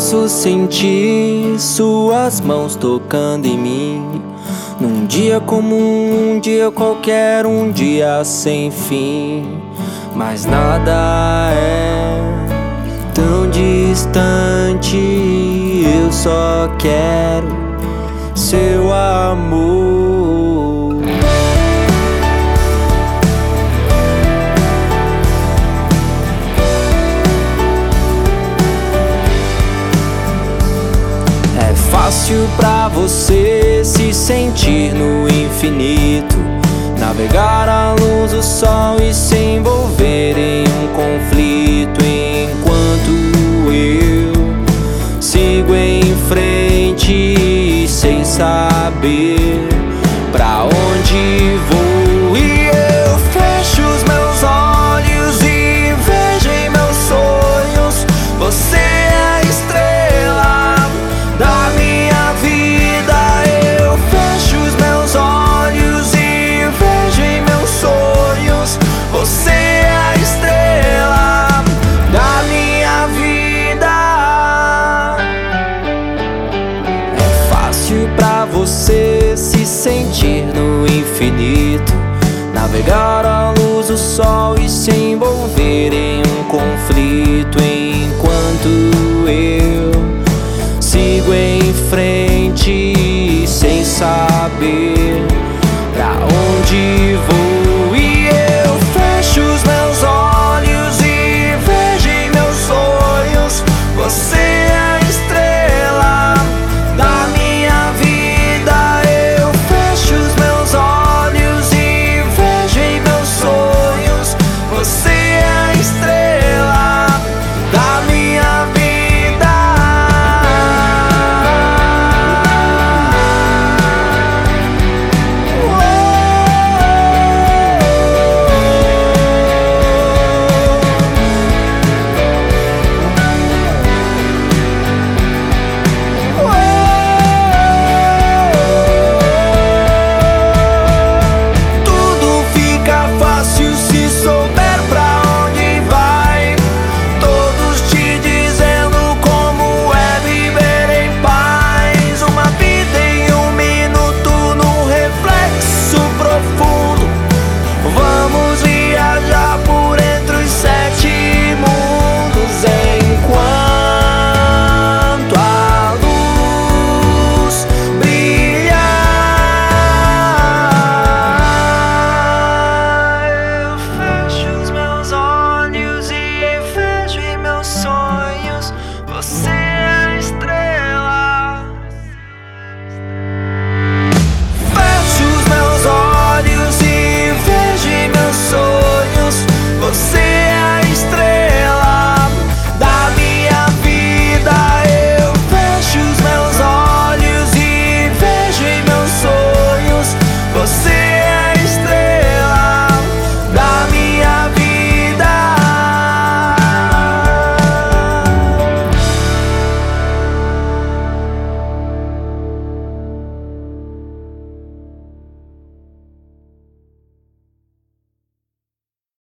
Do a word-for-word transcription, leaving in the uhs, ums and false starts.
posso sentir suas mãos tocando em mim. Num dia comum, um dia qualquer, um dia sem fim. Mas nada é tão distante, eu só quero seu amor. É fácil pra você se sentir no infinito, navegar à luz do sol e se envolver em um conflito, enquanto eu sigo em frente sem saber pra onde vou. E eu fecho os meus olhos e vejo em meus sonhos você é a estrela da minha vida. Eu fecho os meus olhos e vejo em meus sonhos você é a estrela da minha vida. É fácil pra você se sentir no infinito, navegar à luz do sol e se envolver em um conflito, enquanto eu sigo em frente sem saber pra onde vou.